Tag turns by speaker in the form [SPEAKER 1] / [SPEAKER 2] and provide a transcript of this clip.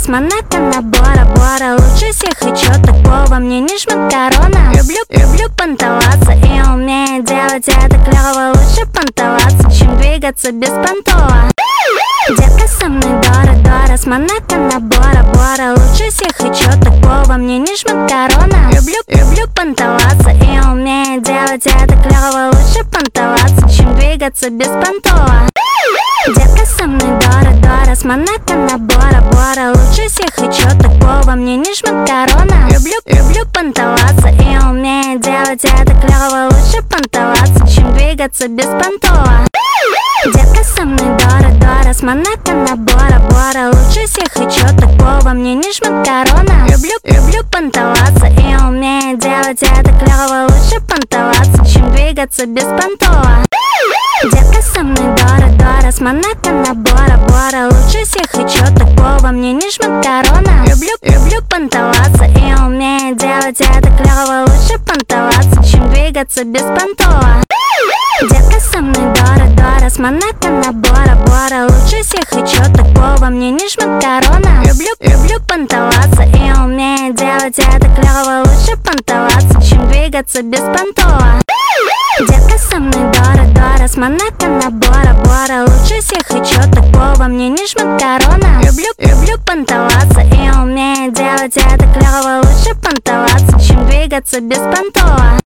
[SPEAKER 1] Монета набора, бора, лучше всех и чё такого, мне не жмет корона. Люблю понтоваться и умею делать это клёво. Лучше понтоваться, чем двигаться без понтова. Детка со мной Дора, с монета набора, бора, лучше всех и чё такого, мне не жмет корона. Люблю понтоваться и умею делать это клёво. Лучше понтоваться, чем двигаться без понтова. Детка со мной Дора, с монета набора, бора, лучше всех и чё такого, мне не жмет корона. Люблю понтоваться и умею делать это клёво. Лучше понтоваться, чем двигаться без понтова. Детка со мной Дора, с монета набора, бора, лучше всех и чё такого, мне не жмет корона. Люблю понтоваться и умею делать это клёво. Лучше понтоваться, чем двигаться без понтова. Детка со мной Дора, с монета набора, бора, лучше всех и чё такого, мне не жмет корона. Люблю понтоваться и умею делать это клёво. Лучше понтоваться, чем двигаться без понтова. Детка со мной Дора, с монета набора, бора, лучше всех и чё такого, мне не жмет корона. Люблю понтоваться и умею делать это клёво. Лучше понтоваться, чем двигаться без понтова. Детка со мной Дора, с монета набора, бора, лучше всех и чё такого, мне не жмет корона. Люблю понтоваться и умею делать это клёво. Лучше понтоваться, чем двигаться без понтова.